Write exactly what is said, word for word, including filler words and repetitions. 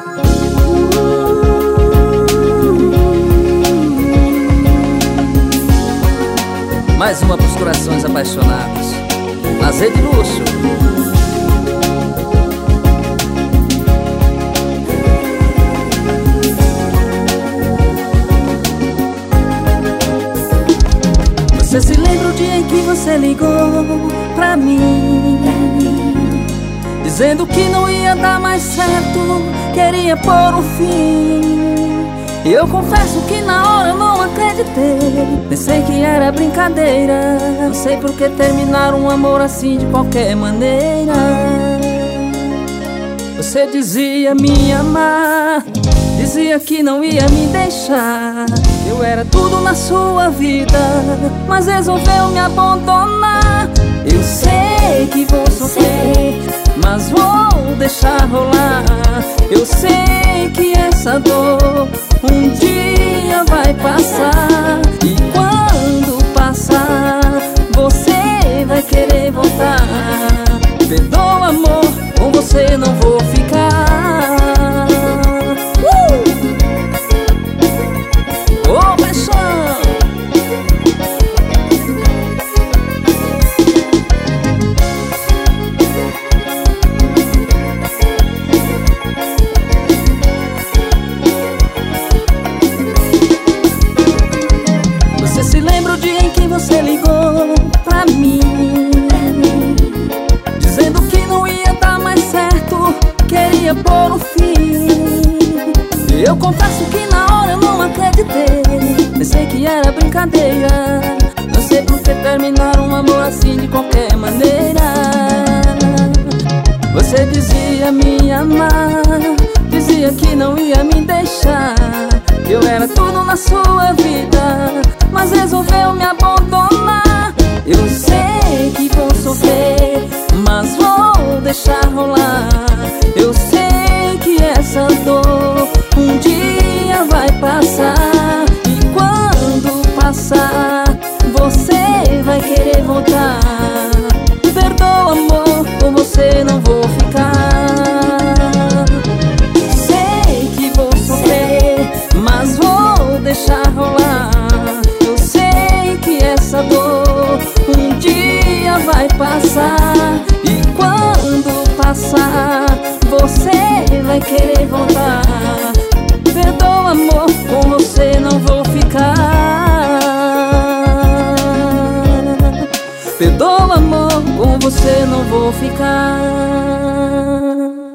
Mais uma pros corações apaixonados. Lazer de luxo. Você se lembra o dia em que você ligou pra mim, dizendo que não ia dar mais certo, queria pôr um fim. E eu confesso que na hora eu não acreditei, pensei que era brincadeira. Não sei por que terminar um amor assim de qualquer maneira. Você dizia me amar, dizia que não ia me deixar. Eu era tudo na sua vida, mas resolveu me abandonar. Eu sei que vou sofrer, mas vou deixar rolar. Eu sei que essa dor um dia vai passar. E quando passar, você vai querer voltar. Perdoa, amor, com você não vou ficar. uh! Ô, paixão! Você se lembra o dia em que você ligou pra mim, dizendo que não ia dar mais certo, queria pôr um fim. Eu confesso que na hora eu não acreditei, pensei que era brincadeira. Não sei por que terminar um amor assim de qualquer maneira. Você dizia me amar, dizia que não ia me deixar. Eu era tudo na sua vida, mas resolveu me abandonar. Eu sei que vou sofrer, mas vou deixar rolar. Eu sei que essa dor um dia vai passar. E quando passar, você vai querer voltar. Perdoa, amor, com você não vou ficar. Sei que vou sofrer, mas vou deixar rolar. Eu sei que essa dor um dia vai passar. E quando passar, você vai querer voltar. Perdoa, amor, com você não vou ficar. Perdoa, amor, com você não vou ficar.